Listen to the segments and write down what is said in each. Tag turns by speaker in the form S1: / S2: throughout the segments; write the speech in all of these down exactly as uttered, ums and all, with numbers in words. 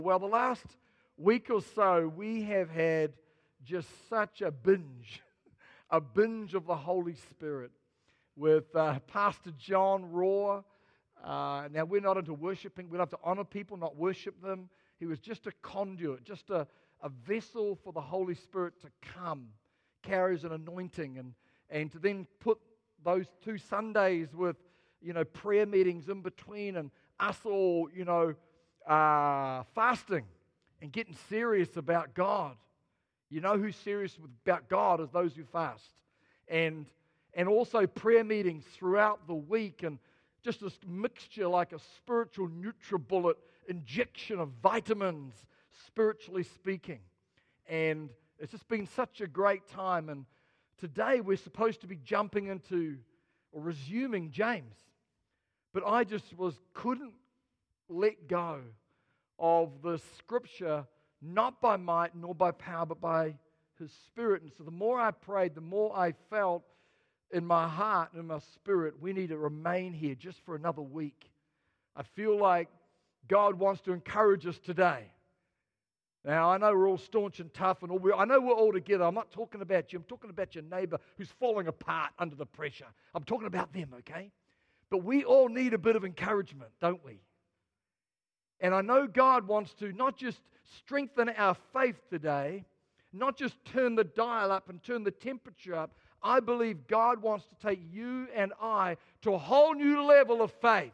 S1: Well, the last week or so, we have had just such a binge, a binge of the Holy Spirit with uh, Pastor John Raw. Uh, now, we're not into worshiping. We love to honor people, not worship them. He was just a conduit, just a, a vessel for the Holy Spirit to come, carries an anointing, and, and to then put those two Sundays with, you know, prayer meetings in between and us all, you know, Uh, fasting and getting serious about God. You know who's serious about God is those who fast. And and also prayer meetings throughout the week, and just this mixture like a spiritual NutriBullet injection of vitamins, spiritually speaking. And it's just been such a great time. And today we're supposed to be jumping into or resuming James. But I just was couldn't let go of the scripture, not by might nor by power, but by His Spirit. And so the more I prayed, the more I felt in my heart and in my spirit, we need to remain here just for another week. I feel like God wants to encourage us today. Now, I know we're all staunch and tough, and all we, I know we're all together. I'm not talking about you. I'm talking about your neighbor who's falling apart under the pressure. I'm talking about them, okay? But we all need a bit of encouragement, don't we? And I know God wants to not just strengthen our faith today, not just turn the dial up and turn the temperature up. I believe God wants to take you and I to a whole new level of faith.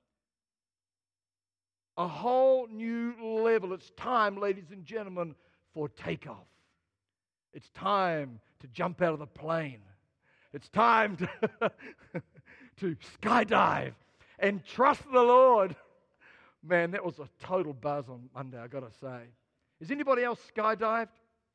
S1: A whole new level. It's time, ladies and gentlemen, for takeoff. It's time to jump out of the plane. It's time to, to skydive and trust the Lord. Man, that was a total buzz on Monday, I've got to say. Has anybody else skydived?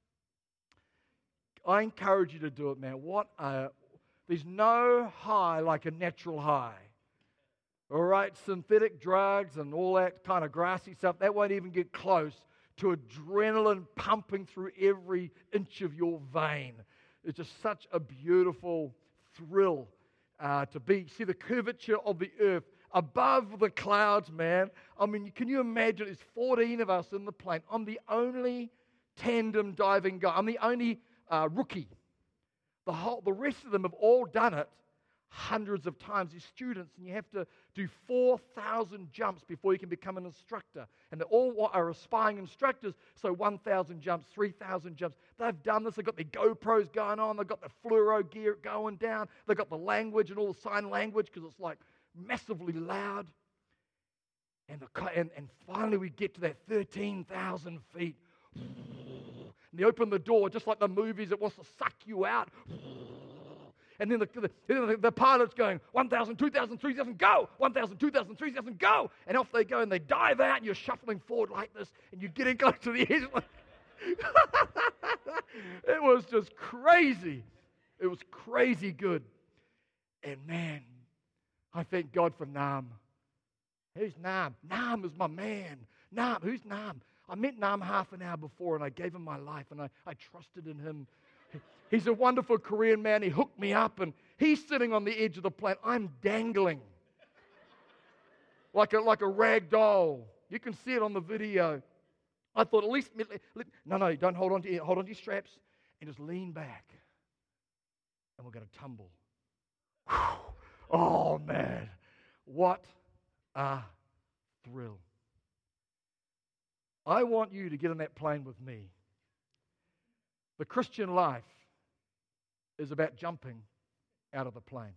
S1: I encourage you to do it, man. What a, there's no high like a natural high. All right, synthetic drugs and all that kind of grassy stuff, that won't even get close to adrenaline pumping through every inch of your vein. It's just such a beautiful thrill uh, to be. See the curvature of the earth above the clouds, man. I mean, can you imagine? There's fourteen of us in the plane. I'm the only tandem diving guy. I'm the only uh, rookie. The whole, the rest of them have all done it hundreds of times. They're students, and you have to do four thousand jumps before you can become an instructor. And they all are aspiring instructors, so one thousand jumps, three thousand jumps. They've done this. They've got their GoPros going on. They've got the fluoro gear going down. They've got the language and all the sign language because it's like massively loud. And, the, and, and finally we get to that thirteen thousand feet. And they open the door, just like the movies, it wants to suck you out. And then the, the, the pilot's going, one thousand, two thousand, three thousand, go! one thousand, two thousand, three thousand, go! And off they go, and they dive out, and you're shuffling forward like this, and you're getting close to the edge. It was just crazy. It was crazy good. And man, I thank God for Nam. Who's Nam? Nam is my man. Nam, who's Nam? I met Nam half an hour before, and I gave him my life, and I, I trusted in him. He's a wonderful Korean man. He hooked me up, and he's sitting on the edge of the plane. I'm dangling like a, like a rag doll. You can see it on the video. I thought, at least, no, no, don't hold on to hold on to your straps, and just lean back, and we're going to tumble. Whew. Oh, man, what a thrill. I want you to get on that plane with me. The Christian life is about jumping out of the plane.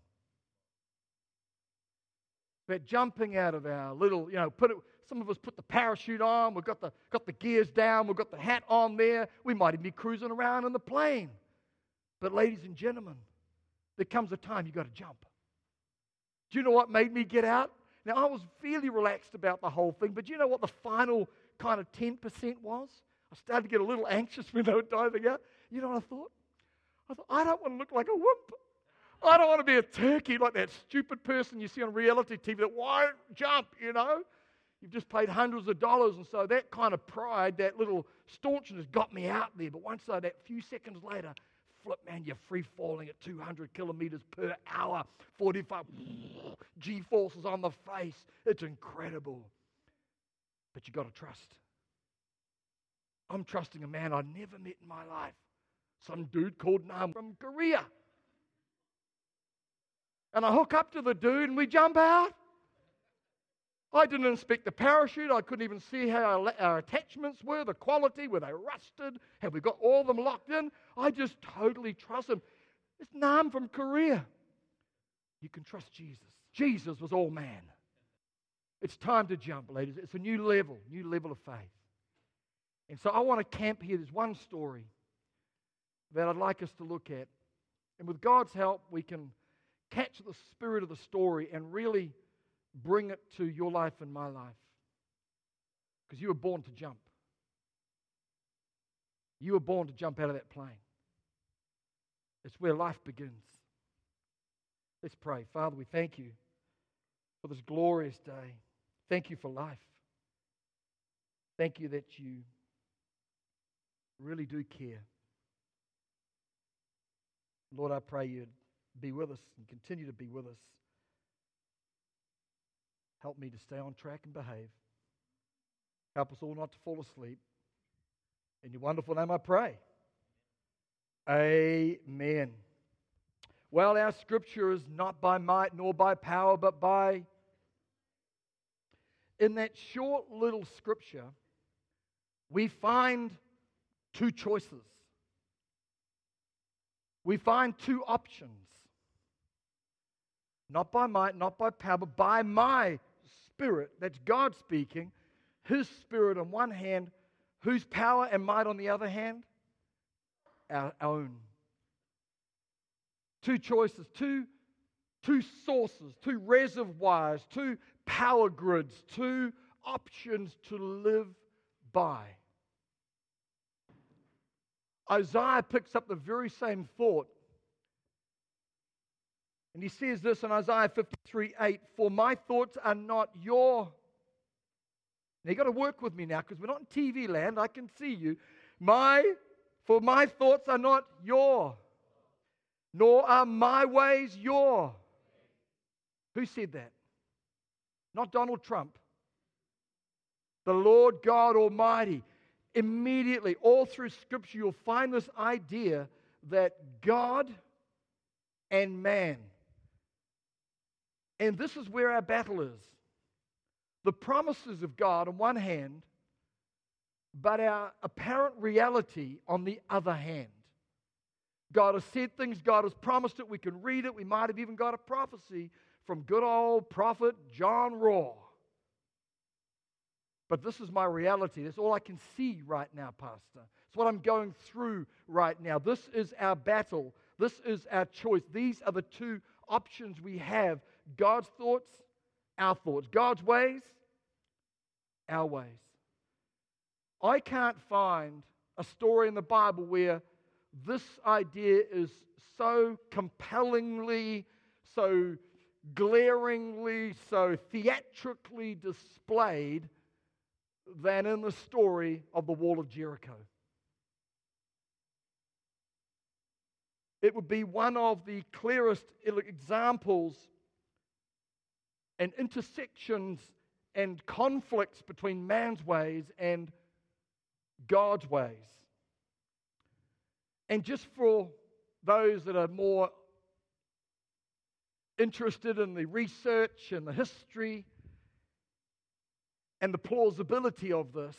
S1: About jumping out of our little, you know, put it, some of us put the parachute on, we've got the, got the gears down, we've got the hat on there, we might even be cruising around in the plane. But ladies and gentlemen, there comes a time you've got to jump. Do you know what made me get out? Now, I was fairly relaxed about the whole thing, but do you know what the final kind of ten percent was? I started to get a little anxious when they were diving out. You know what I thought? I thought, I don't want to look like a wimp. I don't want to be a turkey like that stupid person you see on reality T V that won't jump, you know. You've just paid hundreds of dollars, and so that kind of pride, that little staunchness got me out there. But once I, that few seconds later, flip, man, you're free falling at two hundred kilometers per hour, forty-five G-forces on the face. It's incredible. But you got to trust. I'm trusting a man I'd never met in my life. Some dude called Nam from Korea. And I hook up to the dude and we jump out. I didn't inspect the parachute. I couldn't even see how our, our attachments were, the quality, were they rusted? Have we got all of them locked in? I just totally trust him. It's Nam from Korea. You can trust Jesus. Jesus was all man. It's time to jump, ladies. It's a new level, new level of faith. And so I want to camp here. There's one story that I'd like us to look at. And with God's help, we can catch the spirit of the story and really bring it to your life and my life. Because you were born to jump. You were born to jump out of that plane. It's where life begins. Let's pray. Father, we thank you for this glorious day. Thank you for life. Thank you that you really do care. Lord, I pray you'd be with us and continue to be with us. Help me to stay on track and behave. Help us all not to fall asleep. In your wonderful name I pray. Amen. Well, our scripture is not by might nor by power, but by... In that short little scripture, we find two choices. We find two options. Not by might, not by power, but by my Spirit. That's God speaking. His Spirit on one hand, whose power and might on the other hand? Our own. Two choices, two, two sources, two reservoirs, two power grids, two options to live by. Isaiah picks up the very same thought. And he says this in Isaiah fifty-three eight, for my thoughts are not your. Now you've got to work with me now because we're not in T V land. I can see you. My, for my thoughts are not your, nor are my ways your. Who said that? Not Donald Trump. The Lord God Almighty. Immediately, all through Scripture, you'll find this idea that God and man. And this is where our battle is. The promises of God on one hand, but our apparent reality on the other hand. God has said things, God has promised it, we can read it, we might have even got a prophecy from good old prophet John Raw. But this is my reality. That's all I can see right now, Pastor. It's what I'm going through right now. This is our battle. This is our choice. These are the two options we have. God's thoughts, our thoughts. God's ways, our ways. I can't find a story in the Bible where this idea is so compellingly, so glaringly, so theatrically displayed than in the story of the Wall of Jericho. It would be one of the clearest examples and intersections and conflicts between man's ways and God's ways. And just for those that are more interested in the research and the history and the plausibility of this,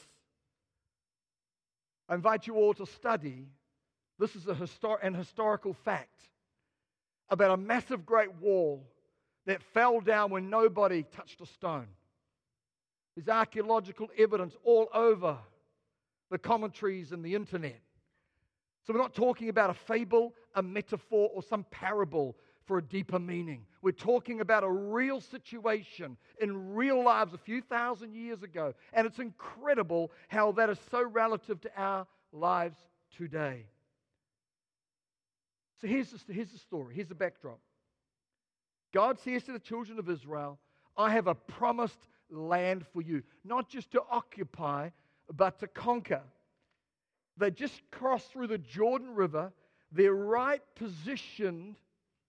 S1: I invite you all to study. This is a histor- an historical fact about a massive great wall that fell down when nobody touched a stone. There's archaeological evidence all over the commentaries and the internet. So we're not talking about a fable, a metaphor, or some parable for a deeper meaning. We're talking about a real situation in real lives a few thousand years ago. And it's incredible how that is so relative to our lives today. So here's the, here's the story. Here's the backdrop. God says to the children of Israel, I have a promised land for you. Not just to occupy, but to conquer. They just crossed through the Jordan River. They're right positioned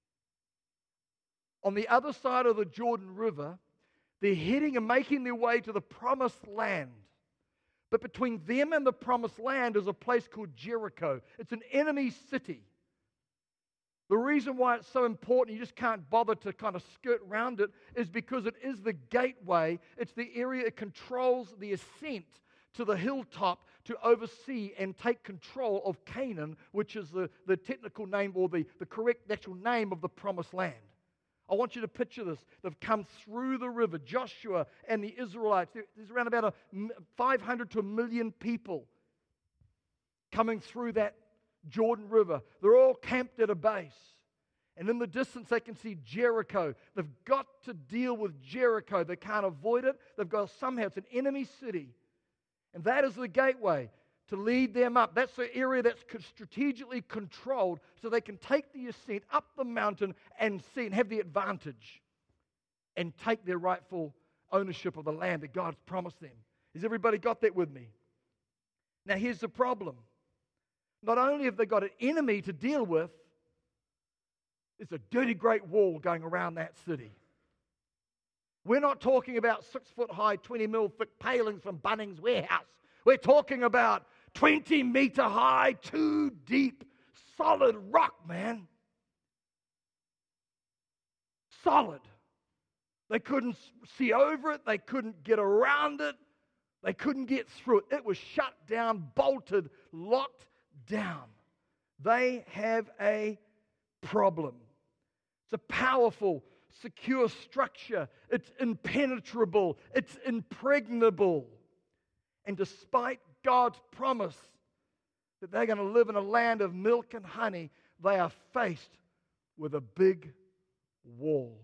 S1: on the other side of the Jordan River. They're heading and making their way to the promised land. But between them and the promised land is a place called Jericho. It's an enemy city. The reason why it's so important, you just can't bother to kind of skirt around it, is because it is the gateway. It's the area it controls the ascent to the hilltop to oversee and take control of Canaan, which is the, the technical name or the, the correct actual name of the promised land. I want you to picture this. They've come through the river, Joshua and the Israelites. There's around about a five hundred to a million people coming through that Jordan River. They're all camped at a base. And in the distance, they can see Jericho. They've got to deal with Jericho. They can't avoid it. They've got to somehow, it's an enemy city. And that is the gateway to lead them up. That's the area that's strategically controlled so they can take the ascent up the mountain and see and have the advantage and take their rightful ownership of the land that God's promised them. Has everybody got that with me? Now here's the problem. Not only have they got an enemy to deal with, there's a dirty great wall going around that city. We're not talking about six foot high, twenty mil thick palings from Bunnings Warehouse. We're talking about twenty meter high, two deep, solid rock, man. Solid. They couldn't see over it. They couldn't get around it. They couldn't get through it. It was shut down, bolted, locked down. They have a problem. It's a powerful, secure structure. It's impenetrable. It's impregnable. And despite God's promise that they're going to live in a land of milk and honey, they are faced with a big wall.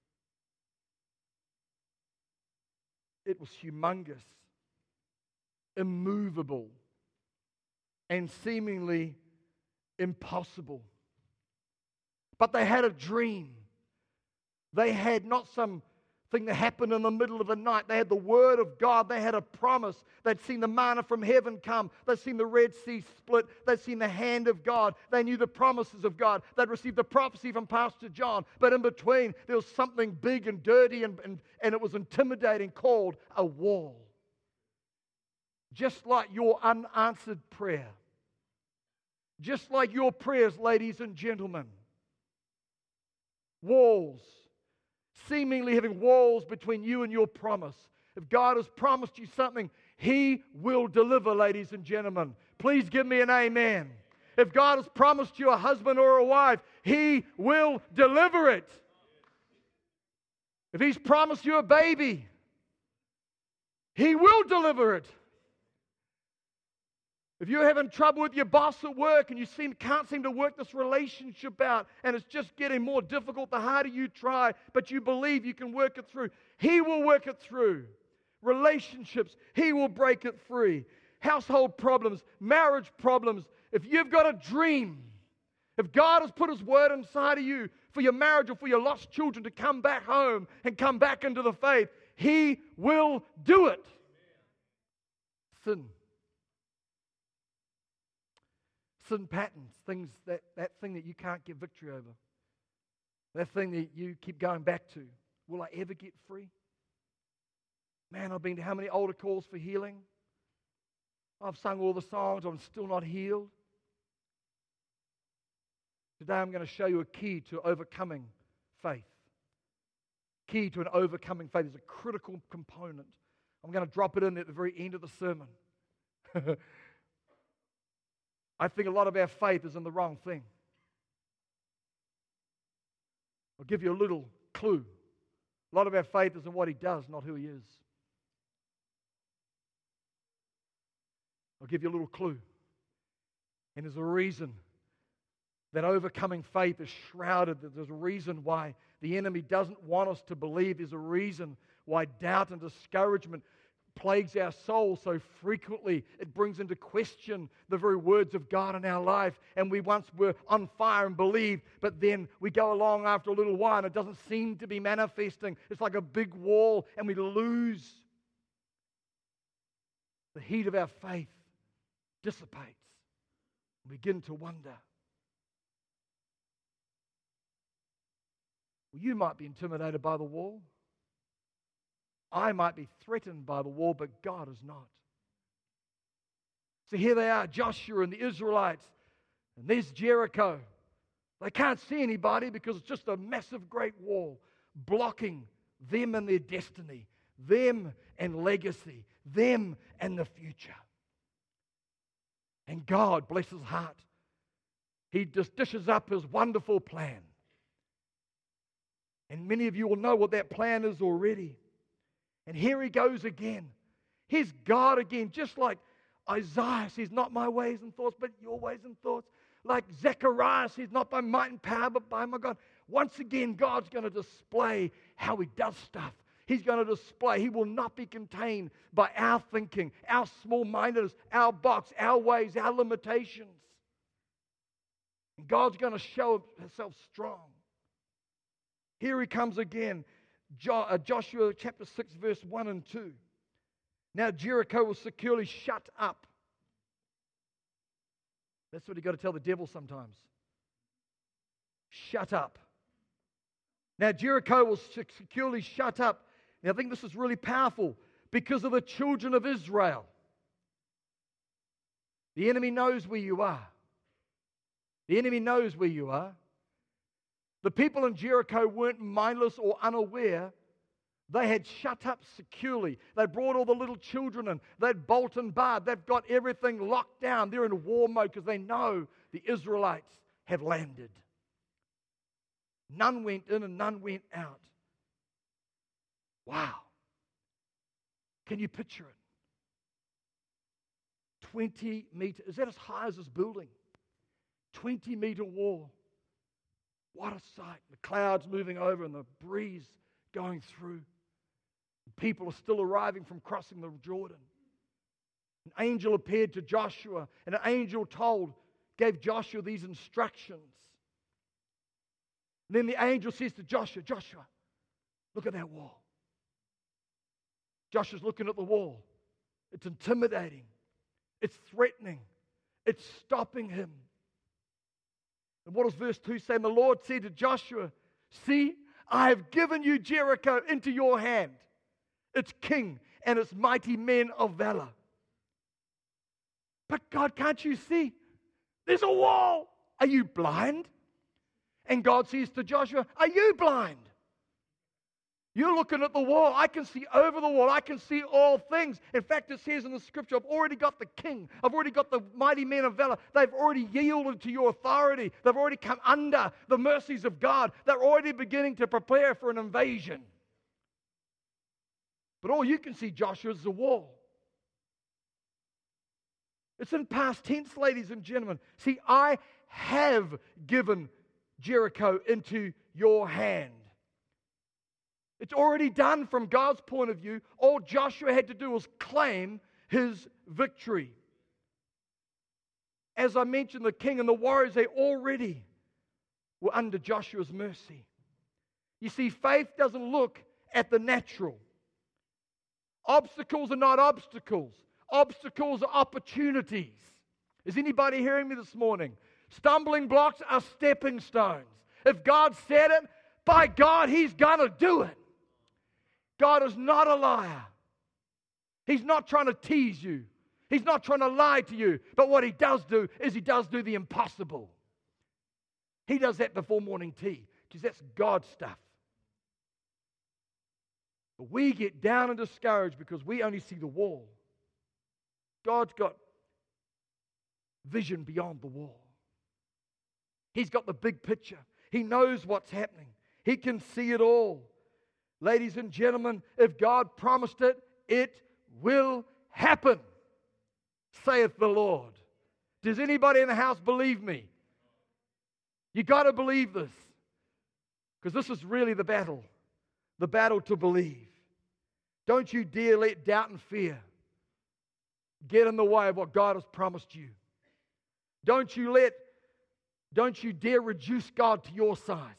S1: It was humongous, immovable, and seemingly impossible. But they had a dream. They had not some thing that happened in the middle of the night. They had the Word of God. They had a promise. They'd seen the manna from heaven come. They'd seen the Red Sea split. They'd seen the hand of God. They knew the promises of God. They'd received the prophecy from Pastor John. But in between, there was something big and dirty and, and, and it was intimidating called a wall. Just like your unanswered prayer. Just like your prayers, ladies and gentlemen. Walls. Seemingly having walls between you and your promise. If God has promised you something, He will deliver, ladies and gentlemen. Please give me an amen. If God has promised you a husband or a wife, He will deliver it. If He's promised you a baby, He will deliver it. If you're having trouble with your boss at work and you seem, can't seem to work this relationship out and it's just getting more difficult the harder you try, but you believe you can work it through, He will work it through. Relationships, He will break it free. Household problems, marriage problems. If you've got a dream, if God has put His word inside of you for your marriage or for your lost children to come back home and come back into the faith, He will do it. Sin. Sin patterns, things that, that thing that you can't get victory over. That thing that you keep going back to. Will I ever get free? Man, I've been to how many altar calls for healing? I've sung all the songs, I'm still not healed. Today I'm going to show you a key to overcoming faith. Key to an overcoming faith is a critical component. I'm going to drop it in at the very end of the sermon. I think a lot of our faith is in the wrong thing. I'll give you a little clue. A lot of our faith is in what He does, not who He is. I'll give you a little clue. And there's a reason that overcoming faith is shrouded. There's a reason why the enemy doesn't want us to believe. There's a reason why doubt and discouragement plagues our soul so frequently. It brings into question the very words of God in our life. And we once were on fire and believed, but then we go along after a little while and it doesn't seem to be manifesting. It's like a big wall and we lose. The heat of our faith dissipates. We begin to wonder. Well, you might be intimidated by the wall. I might be threatened by the wall, but God is not. So here they are, Joshua and the Israelites, and there's Jericho. They can't see anybody because it's just a massive great wall blocking them and their destiny, them and legacy, them and the future. And God, bless his heart, he just dishes up his wonderful plan. And many of you will know what that plan is already. And here he goes again. Here's God again, just like Isaiah says, not my ways and thoughts, but your ways and thoughts. Like Zechariah says, not by might and power, but by my God. Once again, God's going to display how he does stuff. He's going to display. He will not be contained by our thinking, our small-mindedness, our box, our ways, our limitations. And God's going to show himself strong. Here he comes again. Jo- uh, Joshua chapter six, verse one and two. Now Jericho was securely shut up. That's what you've got to tell the devil sometimes. Shut up. Now Jericho was securely shut up. Now I think this is really powerful because of the children of Israel. The enemy knows where you are. The enemy knows where you are. The people in Jericho weren't mindless or unaware. They had shut up securely. They brought all the little children in. They'd bolt and barred. They've got everything locked down. They're in war mode because they know the Israelites have landed. None went in and none went out. Wow. Can you picture it? twenty meters. Is that as high as this building? twenty meter wall. What a sight. The clouds moving over and the breeze going through. People are still arriving from crossing the Jordan. An angel appeared to Joshua, and an angel told, gave Joshua these instructions. And then the angel says to Joshua, Joshua, look at that wall. Joshua's looking at the wall. It's intimidating. It's threatening. It's stopping him. And what does verse two say? And the Lord said to Joshua, see, I have given you Jericho into your hand, its king and its mighty men of valor. But God, can't you see? There's a wall. Are you blind? And God says to Joshua, are you blind? You're looking at the wall. I can see over the wall. I can see all things. In fact, it says in the scripture, I've already got the king. I've already got the mighty men of valor. They've already yielded to your authority. They've already come under the mercies of God. They're already beginning to prepare for an invasion. But all you can see, Joshua, is the wall. It's in past tense, ladies and gentlemen. See, I have given Jericho into your hand. It's already done from God's point of view. All Joshua had to do was claim his victory. As I mentioned, the king and the warriors, they already were under Joshua's mercy. You see, faith doesn't look at the natural. Obstacles are not obstacles. Obstacles are opportunities. Is anybody hearing me this morning? Stumbling blocks are stepping stones. If God said it, by God, He's going to do it. God is not a liar. He's not trying to tease you. He's not trying to lie to you. But what He does do is He does do the impossible. He does that before morning tea because that's God's stuff. But we get down and discouraged because we only see the wall. God's got vision beyond the wall. He's got the big picture. He knows what's happening. He can see it all. Ladies and gentlemen, if God promised it, it will happen, saith the Lord. Does anybody in the house believe me? You got to believe this, because this is really the battle, the battle to believe. Don't you dare let doubt and fear get in the way of what God has promised you. Don't you let, don't you dare reduce God to your size.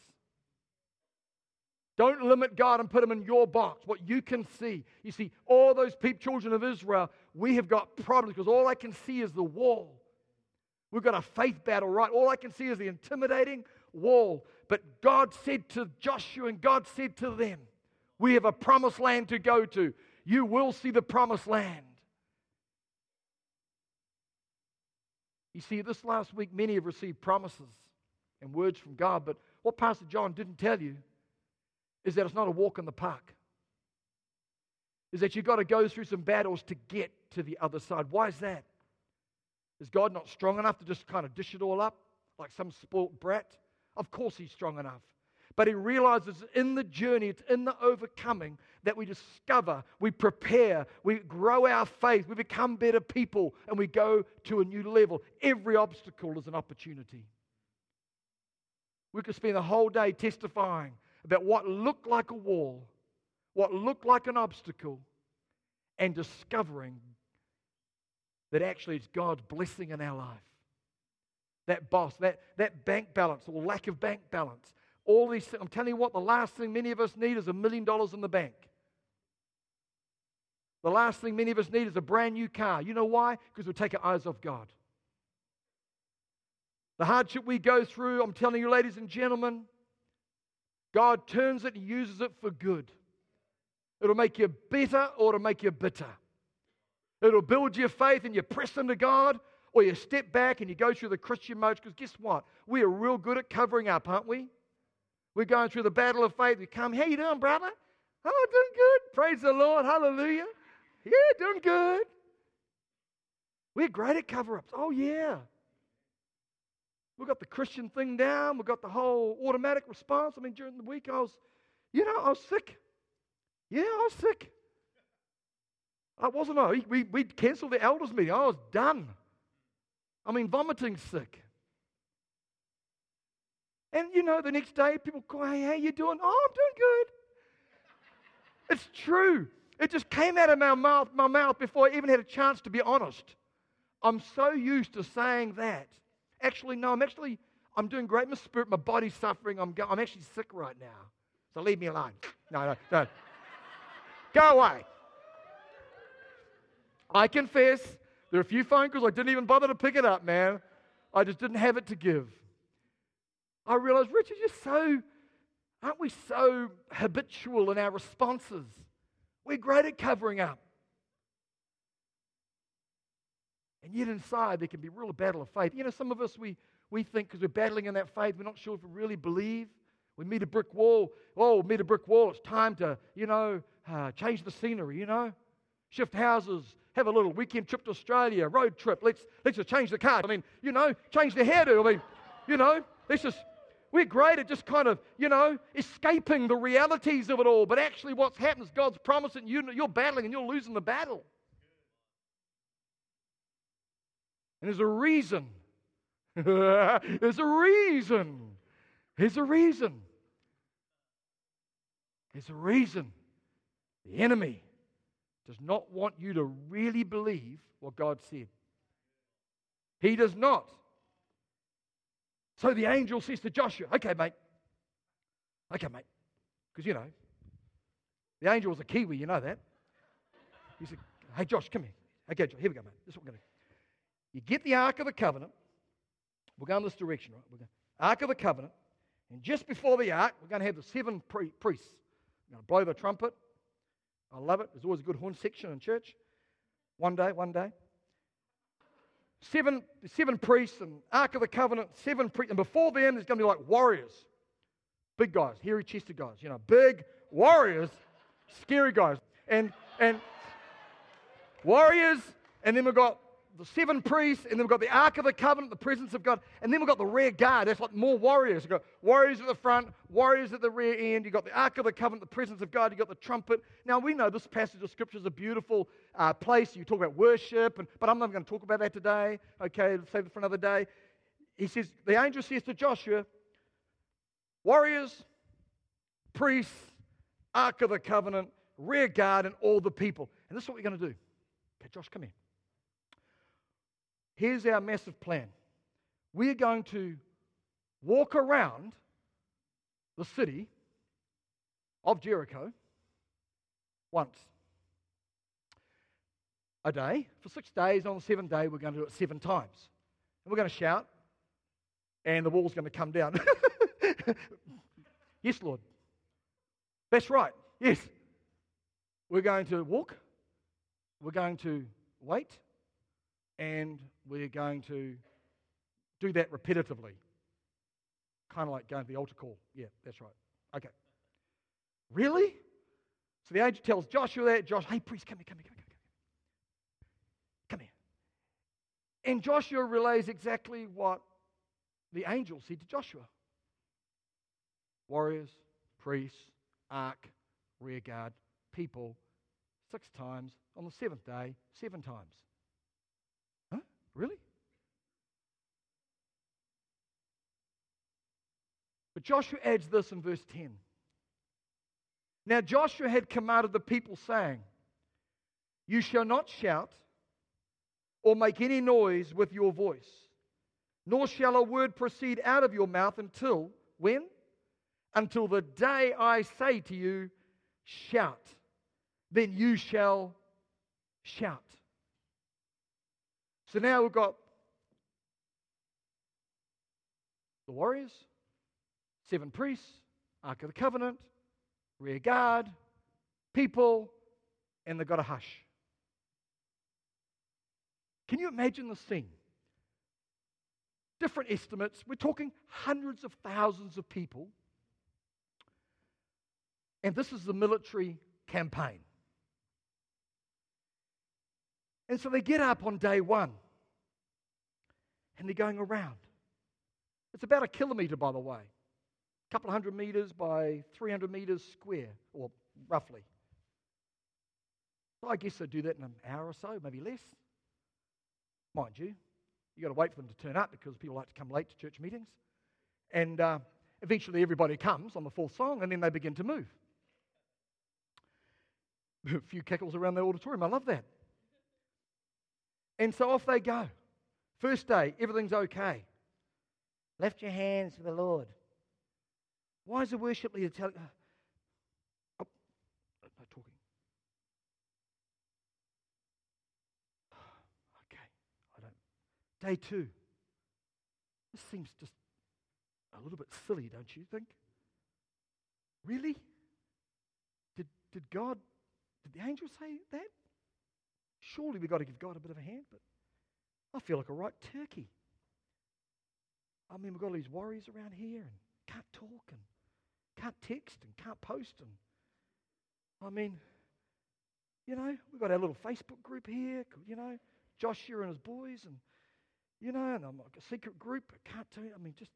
S1: Don't limit God and put Him in your box, what you can see. You see, all those people, children of Israel, we have got problems because all I can see is the wall. We've got a faith battle, right? All I can see is the intimidating wall. But God said to Joshua and God said to them, we have a promised land to go to. You will see the promised land. You see, this last week, many have received promises and words from God, but what Pastor John didn't tell you is that it's not a walk in the park. Is that you've got to go through some battles to get to the other side. Why is that? Is God not strong enough to just kind of dish it all up like some spoilt brat? Of course He's strong enough. But He realizes in the journey, it's in the overcoming that we discover, we prepare, we grow our faith, we become better people, and we go to a new level. Every obstacle is an opportunity. We could spend the whole day testifying about what looked like a wall, what looked like an obstacle, and discovering that actually it's God's blessing in our life. That boss, that, that bank balance or lack of bank balance, all these things. I'm telling you what, the last thing many of us need is a million dollars in the bank. The last thing many of us need is a brand new car. You know why? Because we take our eyes off God. The hardship we go through, I'm telling you, ladies and gentlemen, God turns it and uses it for good. It'll make you better or it'll make you bitter. It'll build your faith and you press into God, or you step back and you go through the Christian mode. Because guess what? We are real good at covering up, aren't we? We're going through the battle of faith. We come, how you doing, brother? Oh, doing good. Praise the Lord. Hallelujah. Yeah, doing good. We're great at cover-ups. Oh, yeah. We've got the Christian thing down. We've got the whole automatic response. I mean, during the week I was, you know, I was sick. Yeah, I was sick. I wasn't I. We, we cancelled the elders meeting. I was done. I mean, vomiting sick. And, you know, the next day people call, hey, how you doing? Oh, I'm doing good. It's true. It just came out of my mouth, my mouth before I even had a chance to be honest. I'm so used to saying that. Actually, no, I'm actually, I'm doing great. My spirit, my body's suffering. I'm, go, I'm actually sick right now. So leave me alone. No, no, no. Go away. I confess, there are a few phone calls I didn't even bother to pick it up, man. I just didn't have it to give. I realized, Richard, you're so, aren't we so habitual in our responses? We're great at covering up. And yet inside there can be a real battle of faith. You know, some of us, we, we think because we're battling in that faith, we're not sure if we really believe. We meet a brick wall. Oh, meet a brick wall. It's time to, you know, uh, change the scenery, you know. Shift houses, have a little weekend trip to Australia, road trip. Let's, let's just change the car. I mean, you know, change the hairdo. I mean, you know, let's just, we're great at just kind of, you know, escaping the realities of it all. But actually what's happened is God's promised and you, you're battling and you're losing the battle. And there's a reason. There's a reason. There's a reason. There's a reason. The enemy does not want you to really believe what God said. He does not. So the angel says to Joshua, okay, mate. Okay, mate. Because, you know, the angel was a Kiwi, you know that. He said, hey, Josh, come here. Okay, Josh, here we go, mate. This is what we're going to do. You get the Ark of the Covenant. We're going this direction, right? We're going Ark of the Covenant. And just before the Ark, we're going to have the seven pre- priests. We're going to blow the trumpet. I love it. There's always a good horn section in church. One day, one day. Seven, seven priests and Ark of the Covenant, seven priests. And before them, there's going to be like warriors. Big guys, hairy-chested guys. You know, big warriors, scary guys. And, and warriors, and then we've got the seven priests, and then we've got the Ark of the Covenant, the presence of God, and then we've got the rear guard. That's like more warriors. You've got warriors at the front, warriors at the rear end. You've got the Ark of the Covenant, the presence of God. You've got the trumpet. Now, we know this passage of Scripture is a beautiful uh, place. You talk about worship, and, but I'm not going to talk about that today. Okay, save it for another day. He says, the angel says to Joshua, warriors, priests, Ark of the Covenant, rear guard, and all the people. And this is what we're going to do. Okay, Josh, come here. Here's our massive plan. We're going to walk around the city of Jericho once a day. For six days, on the seventh day, we're going to do it seven times. And we're going to shout, and the wall's going to come down. Yes, Lord. That's right. Yes. We're going to walk. We're going to wait. And we're going to do that repetitively. Kind of like going to the altar call. Yeah, that's right. Okay. Really? So the angel tells Joshua that. Josh, hey, priest, come here, come here, come here, come here. Come here. And Joshua relays exactly what the angel said to Joshua. Warriors, priests, ark, rear guard, people, six times on the seventh day, seven times. Huh? Really? But Joshua adds this in verse ten. Now Joshua had commanded the people, saying, you shall not shout or make any noise with your voice, nor shall a word proceed out of your mouth until, when? Until the day I say to you, shout. Then you shall shout. So now we've got the warriors, seven priests, Ark of the Covenant, rear guard, people, and they've got a hush. Can you imagine the scene? Different estimates. We're talking hundreds of thousands of people. And this is the military campaign. And so they get up on day one. And they're going around. It's about a kilometre, by the way. A couple of hundred metres by three hundred metres square, or roughly. So I guess they do that in an hour or so, maybe less. Mind you, you've got to wait for them to turn up because people like to come late to church meetings. And uh, eventually everybody comes on the fourth song and then they begin to move. A few cackles around the auditorium. I love that. And so off they go. First day, everything's okay. Lift your hands to the Lord. Why is the worship leader telling... Oh, no talking. Okay, I don't... Day two. This seems just a little bit silly, don't you think? Really? Did, did God... Did the angel say that? Surely we've got to give God a bit of a hand, but I feel like a right turkey. I mean, we've got all these warriors around here and can't talk and can't text and can't post. And I mean, you know, we've got our little Facebook group here, you know, Joshua and his boys, and, you know, and I'm like a secret group. I can't tell you. I mean, just,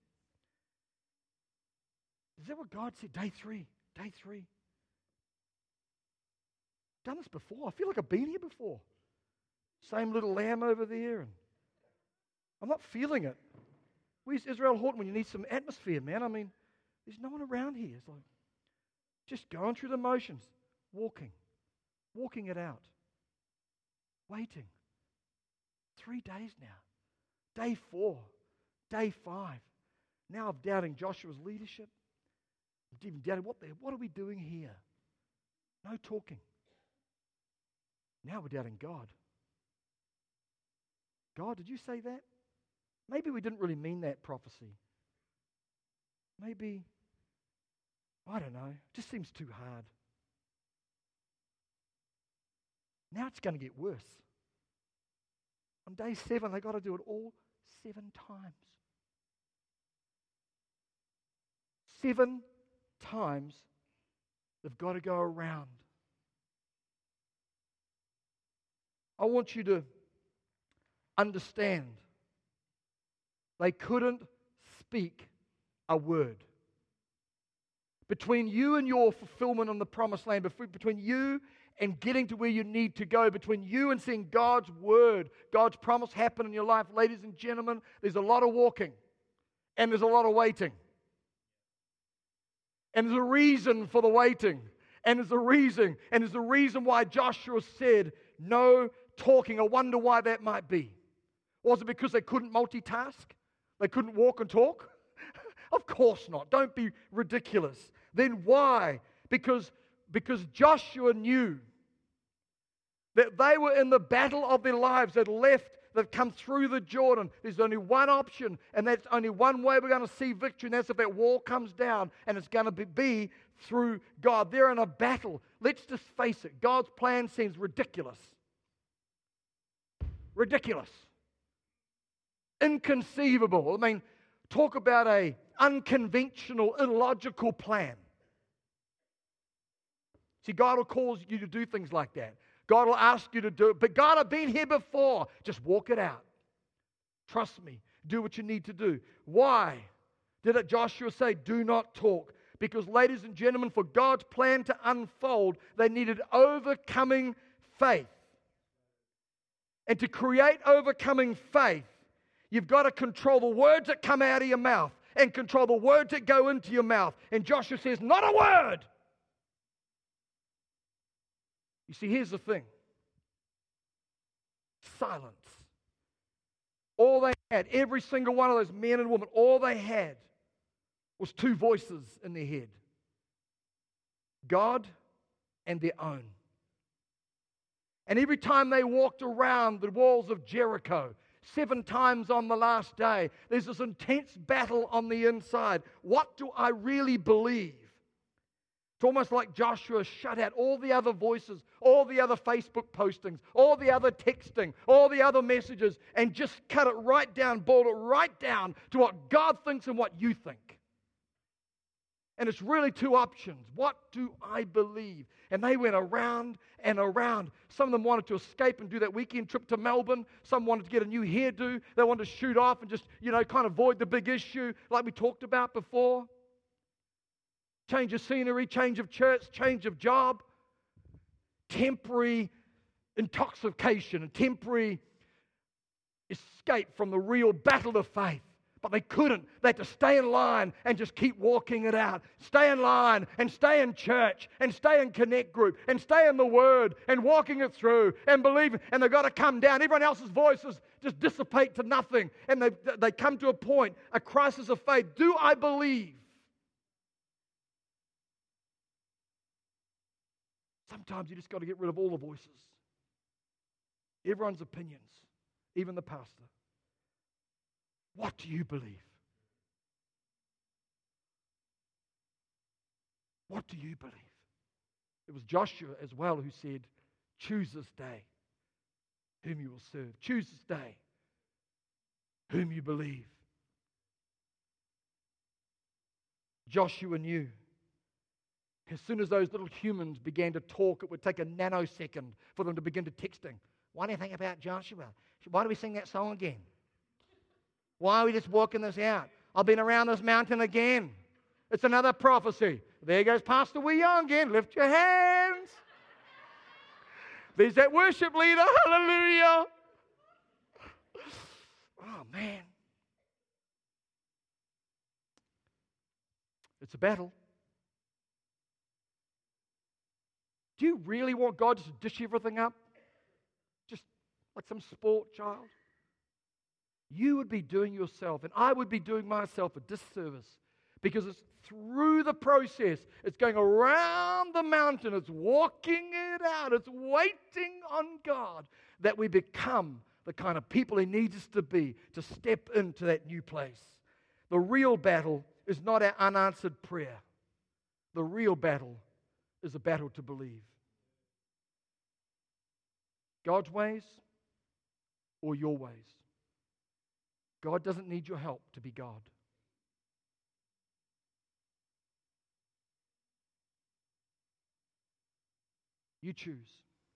S1: is that what God said? Day three, day three. Done this before. I feel like I've been here before. Same little lamb over there, and I'm not feeling it. Where's Israel Horton when you need some atmosphere, man? I mean, there's no one around here. It's like just going through the motions, walking, walking it out, waiting. Three days now. Day four, day five. Now I'm doubting Joshua's leadership. I'm even doubting what the, what are we doing here? No talking. Now we're doubting God. God, did you say that? Maybe we didn't really mean that prophecy. Maybe, I don't know, it just seems too hard. Now it's going to get worse. On day seven, they've got to do it all seven times. Seven times they've got to go around. I want you to understand they couldn't speak a word. Between you and your fulfillment on the promised land, between you and getting to where you need to go, between you and seeing God's word, God's promise happen in your life, ladies and gentlemen, there's a lot of walking and there's a lot of waiting. And there's a reason for the waiting. And there's a reason. And there's a reason why Joshua said, no talking. I wonder why that might be. Was it because they couldn't multitask? They couldn't walk and talk? Of course not. Don't be ridiculous. Then why? Because, because Joshua knew that they were in the battle of their lives. They'd left, they'd come through the Jordan. There's only one option, and that's only one way we're going to see victory, and that's if that wall comes down, and it's going to be, be through God. They're in a battle. Let's just face it. God's plan seems ridiculous. Ridiculous. inconceivable. I mean, talk about a unconventional, illogical plan. See, God will cause you to do things like that. God will ask you to do it. But God, I've been here before. Just walk it out. Trust me. Do what you need to do. Why did it Joshua say, do not talk? Because, ladies and gentlemen, for God's plan to unfold, they needed overcoming faith. And to create overcoming faith, you've got to control the words that come out of your mouth and control the words that go into your mouth. And Joshua says, not a word. You see, here's the thing. Silence. All they had, every single one of those men and women, all they had was two voices in their head. God and their own. And every time they walked around the walls of Jericho, seven times on the last day, there's this intense battle on the inside. What do I really believe? It's almost like Joshua shut out all the other voices, all the other Facebook postings, all the other texting, all the other messages, and just cut it right down, boiled it right down to what God thinks and what you think. And it's really two options. What do I believe? And they went around and around. Some of them wanted to escape and do that weekend trip to Melbourne. Some wanted to get a new hairdo. They wanted to shoot off and just, you know, kind of avoid the big issue like we talked about before. Change of scenery, change of church, change of job. Temporary intoxication and temporary escape from the real battle of faith. But they couldn't. They had to stay in line and just keep walking it out. Stay in line and stay in church and stay in connect group and stay in the Word and walking it through and believing. And they've got to come down. Everyone else's voices just dissipate to nothing. And they, they come to a point, a crisis of faith. Do I believe? Sometimes you just got to get rid of all the voices. Everyone's opinions, even the pastor. What do you believe? What do you believe? It was Joshua as well who said, choose this day whom you will serve. Choose this day whom you believe. Joshua knew as soon as those little humans began to talk, it would take a nanosecond for them to begin to texting. What do you think about Joshua? Why do we sing that song again? Why are we just walking this out? I've been around this mountain again. It's another prophecy. There goes Pastor Wee Young again. Lift your hands. There's that worship leader. Hallelujah. Oh, man. It's a battle. Do you really want God to dish everything up? Just like some sport child? You would be doing yourself, and I would be doing myself a disservice because it's through the process. It's going around the mountain. It's walking it out. It's waiting on God that we become the kind of people He needs us to be to step into that new place. The real battle is not our unanswered prayer. The real battle is a battle to believe. God's ways or your ways? God doesn't need your help to be God. You choose.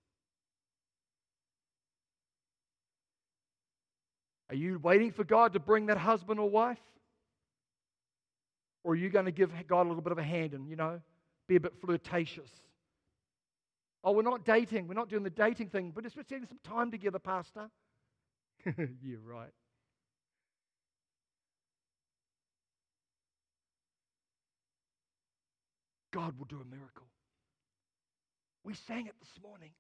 S1: Are you waiting for God to bring that husband or wife? Or are you going to give God a little bit of a hand and, you know, be a bit flirtatious? Oh, we're not dating. We're not doing the dating thing. But just spending some time together, Pastor. Yeah, right. God will do a miracle. We sang it this morning.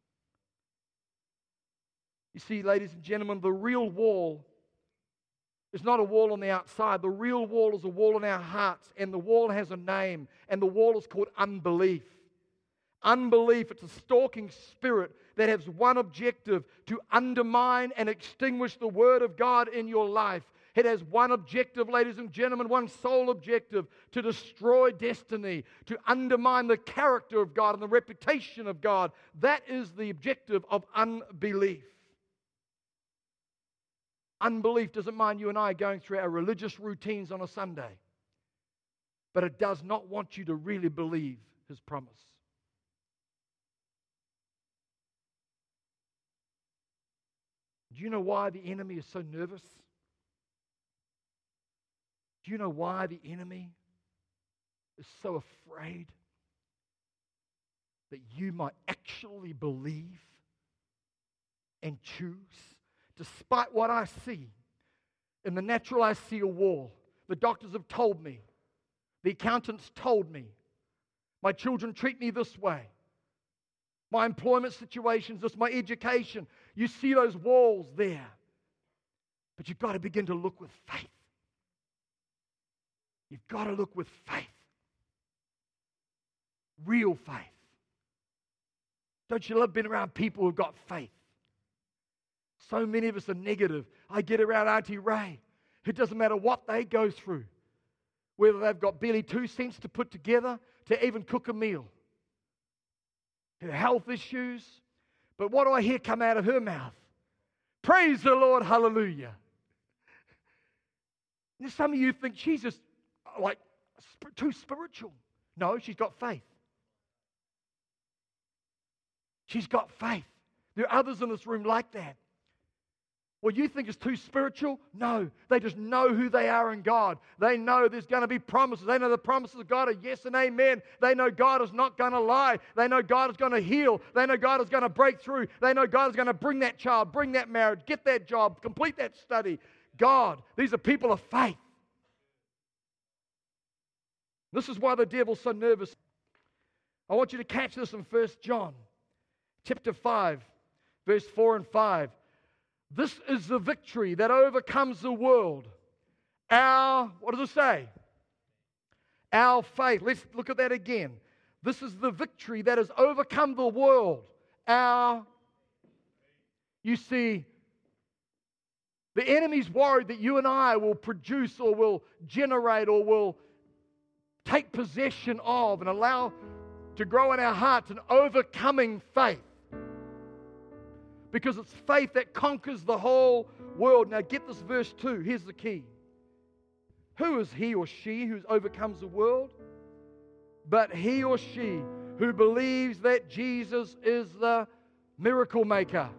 S1: You see, ladies and gentlemen, the real wall is not a wall on the outside. The real wall is a wall in our hearts, and the wall has a name, and the wall is called unbelief. Unbelief, it's a stalking spirit that has one objective: to undermine and extinguish the Word of God in your life. It has one objective, ladies and gentlemen, one sole objective: to destroy destiny, to undermine the character of God and the reputation of God. That is the objective of unbelief. Unbelief doesn't mind you and I going through our religious routines on a Sunday. But it does not want you to really believe His promise. Do you know why the enemy is so nervous? Do you know why the enemy is so afraid that you might actually believe and choose? Despite what I see, in the natural I see a wall. The doctors have told me. The accountants told me. My children treat me this way. My employment situations, this, my education. You see those walls there. But you've got to begin to look with faith. You've got to look with faith. Real faith. Don't you love being around people who've got faith? So many of us are negative. I get around Auntie Ray. It doesn't matter what they go through. Whether they've got barely two cents to put together to even cook a meal. Her health issues. But what do I hear come out of her mouth? Praise the Lord, hallelujah. Now, some of you think she's just like too spiritual. No, she's got faith. She's got faith. There are others in this room like that. What you think is too spiritual? No, they just know who they are in God. They know there's going to be promises. They know the promises of God are yes and amen. They know God is not going to lie. They know God is going to heal. They know God is going to break through. They know God is going to bring that child, bring that marriage, get that job, complete that study. God, these are people of faith. This is why the devil's so nervous. I want you to catch this in First John chapter five, verse four and five. This is the victory that overcomes the world. Our, what does it say? Our faith. Let's look at that again. This is the victory that has overcome the world. Our, you see, the enemy's worried that you and I will produce or will generate or will take possession of and allow to grow in our hearts an overcoming faith. Because it's faith that conquers the whole world. Now get this verse two. Here's the key. Who is he or she who overcomes the world? But he or she who believes that Jesus is the miracle maker.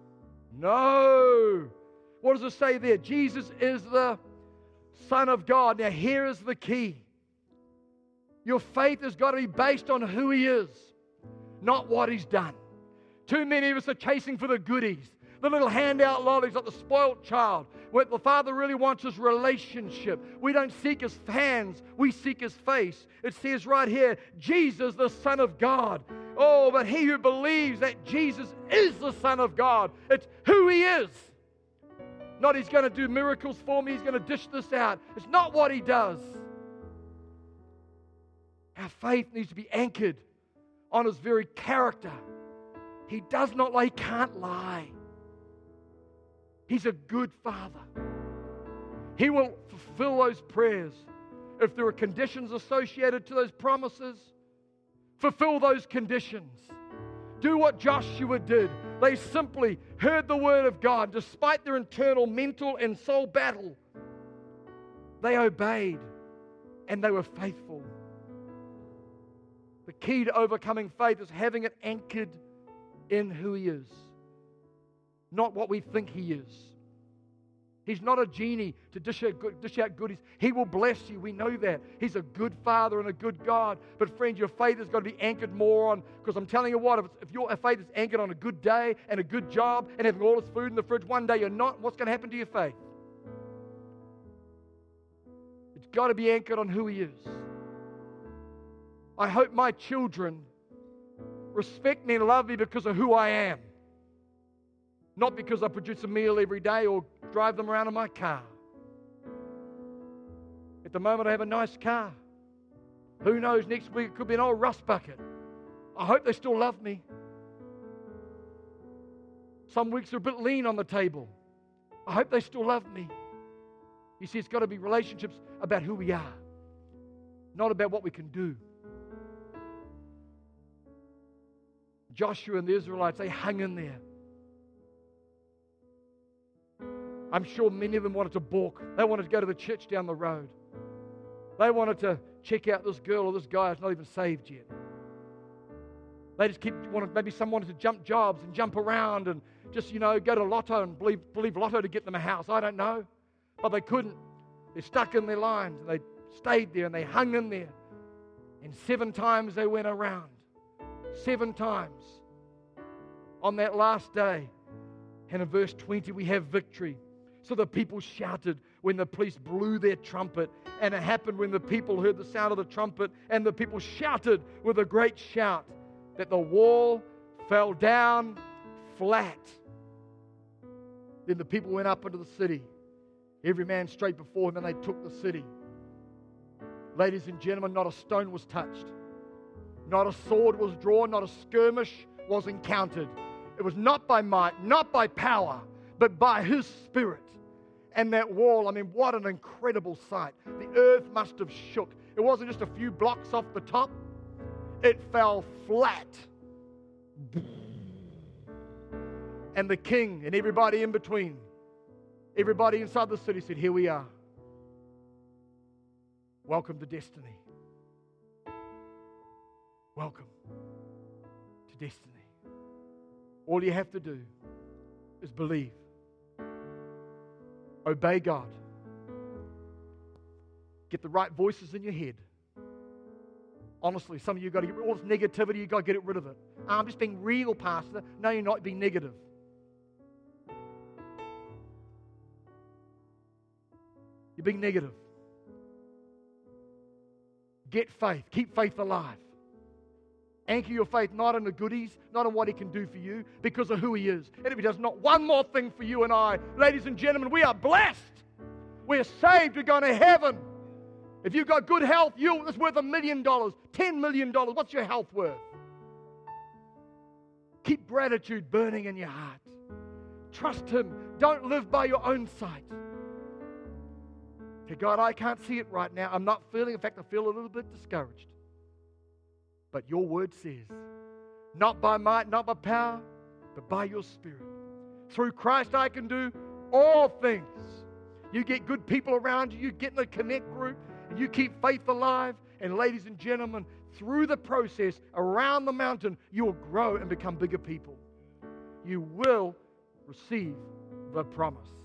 S1: No. What does it say there? Jesus is the Son of God. Now here is the key. Your faith has got to be based on who He is, not what He's done. Too many of us are chasing for the goodies, the little handout lollies like the spoiled child. What the Father really wants is relationship. We don't seek His hands, we seek His face. It says right here, Jesus, the Son of God. Oh, but he who believes that Jesus is the Son of God, it's who He is. Not He's going to do miracles for me, He's going to dish this out. It's not what He does. Our faith needs to be anchored on His very character. He does not lie, He can't lie. He's a good Father. He will fulfill those prayers. If there are conditions associated to those promises, fulfill those conditions. Do what Joshua did. They simply heard the word of God. Despite their internal mental and soul battle, they obeyed and they were faithful. The key to overcoming faith is having it anchored in who He is, not what we think He is. He's not a genie to dish out, good, dish out goodies. He will bless you. We know that. He's a good Father and a good God. But friends, your faith has got to be anchored more on, because I'm telling you what, if, if your faith is anchored on a good day and a good job and having all this food in the fridge, one day you're not, what's going to happen to your faith? It's got to be anchored on who He is. I hope my children respect me and love me because of who I am. Not because I produce a meal every day or drive them around in my car. At the moment I have a nice car. Who knows, next week it could be an old rust bucket. I hope they still love me. Some weeks are a bit lean on the table. I hope they still love me. You see, it's got to be relationships about who we are, not about what we can do. Joshua and the Israelites, they hung in there. I'm sure many of them wanted to balk. They wanted to go to the church down the road. They wanted to check out this girl or this guy who's not even saved yet. They just keep wanted, maybe some wanted to jump jobs and jump around and just, you know, go to Lotto and believe, believe Lotto to get them a house. I don't know. But they couldn't. They're stuck in their lines, and they stayed there and they hung in there. And seven times they went around. Seven times. On that last day. And in verse twenty we have victory. So the people shouted when the police blew their trumpet. And it happened when the people heard the sound of the trumpet. And the people shouted with a great shout that the wall fell down flat. Then the people went up into the city. Every man straight before him, and they took the city. Ladies and gentlemen, not a stone was touched. Not a sword was drawn. Not a skirmish was encountered. It was not by might, not by power, but by His Spirit. And that wall, I mean, what an incredible sight. The earth must have shook. It wasn't just a few blocks off the top. It fell flat. And the king and everybody in between, everybody inside the city said, here we are. Welcome to destiny. Welcome to destiny. All you have to do is believe. Obey God. Get the right voices in your head. Honestly, some of you got to get rid of all this negativity. You've got to get rid of it. I'm just being real, Pastor. No, you're not being negative. You're being negative. Get faith. Keep faith alive. Anchor your faith not in the goodies, not in what He can do for you, because of who He is. And if He does not one more thing for you and I, ladies and gentlemen, we are blessed. We're saved. We're going to heaven. If you've got good health, you it's worth a million dollars, ten million dollars. What's your health worth? Keep gratitude burning in your heart. Trust Him. Don't live by your own sight. Say, God, I can't see it right now. I'm not feeling, in fact, I feel a little bit discouraged. But your word says, not by might, not by power, but by your Spirit. Through Christ I can do all things. You get good people around you, you get in a connect group, and you keep faith alive. And ladies and gentlemen, through the process, around the mountain, you will grow and become bigger people. You will receive the promise.